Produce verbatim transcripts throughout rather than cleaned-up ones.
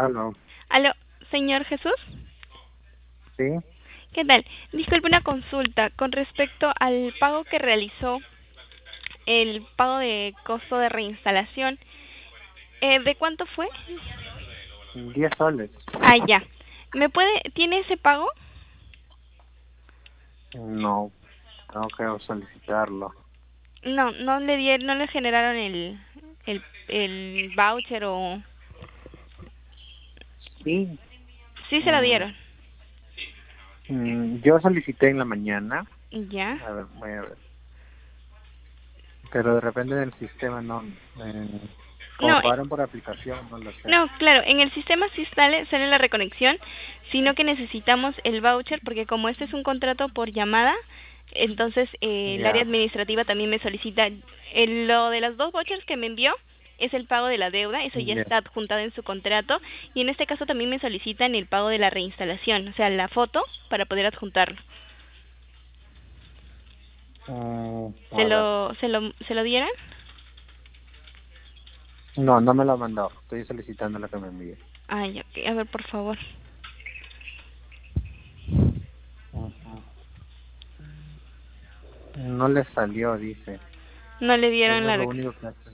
Aló, Aló, señor Jesús. sí, ¿Qué tal? Disculpe una consulta con respecto al pago que realizó, el pago de costo de reinstalación. Eh, ¿de cuánto fue? diez soles. Ah, ya. ¿Me puede, tiene ese pago? No, tengo que solicitarlo. No, no le dieron, no le generaron el, el, el voucher o... Sí, Sí se lo mm, dieron. mm, yo solicité en la mañana, Ya. a ver, voy a ver, pero de repente del sistema no, eh, como No, eh, pagaron por aplicación, no lo sé. no, claro, en el sistema sí sale, sale la reconexión, sino que necesitamos el voucher porque como este es un contrato por llamada, entonces eh, el área Ya, administrativa también me solicita el- lo de las dos vouchers que me envió es el pago de la deuda, eso ya ya, está adjuntado en su contrato y en este caso también me solicitan el pago de la reinstalación, o sea, la foto para poder adjuntarlo. mm, ¿Se a ver, lo se lo se lo dieran? no, no me lo ha mandado, estoy solicitando lo que me envíe. Ay, ok, a ver, por favor. Ujú. No le salió, dice, No le dieron eso es la lo rec- único que hace.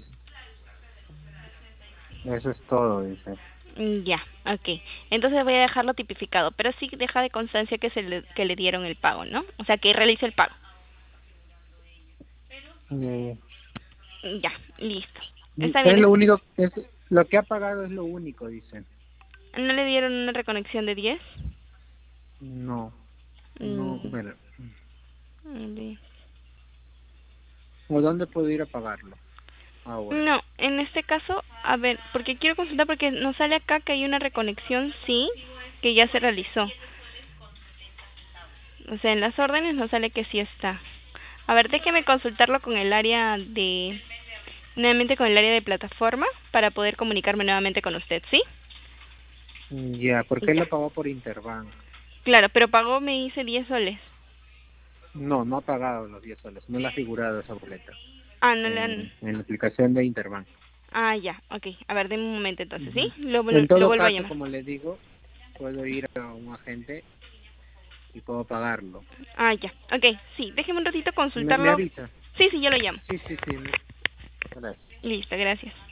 Eso es todo, dice. Mm, Ya, okay. Entonces voy a dejarlo tipificado, pero sí deja de constancia que se le, que le dieron el pago, ¿no? O sea, que realice el pago. Mm, Mm, Ya, listo. mm, Está bien. Es lo es- único, es lo que ha pagado es lo único, dice. ¿No le dieron una reconexión de diez? No, no, Mm, mira. mm, ¿O dónde puedo ir a pagarlo? Ahora. No, en este caso, a ver, porque quiero consultar porque nos sale acá que hay una reconexión, sí, que ya se realizó. O sea, en las órdenes nos sale que sí está. A ver, déjeme consultarlo con el área de, nuevamente con el área de plataforma para poder comunicarme nuevamente con usted, ¿sí? Ya, porque él Ya. lo pagó por Interbank. Claro, pero pagó, me dice diez soles. No, no ha pagado los diez soles, no le ha figurado esa boleta Ah, no le han... en, en la aplicación de Interbank. Ah, ya, ok. A ver, deme un momento entonces, ¿sí? Ujú. Lo, En vuel- lo todo vuelvo a caso, llamar. como le digo, puedo ir a un agente y puedo pagarlo. Ah, ya, ok. Sí, déjeme un ratito ¿Me, me consultarlo. avisa? Sí, sí, yo lo llamo. Sí, sí, sí. Gracias. Listo, gracias.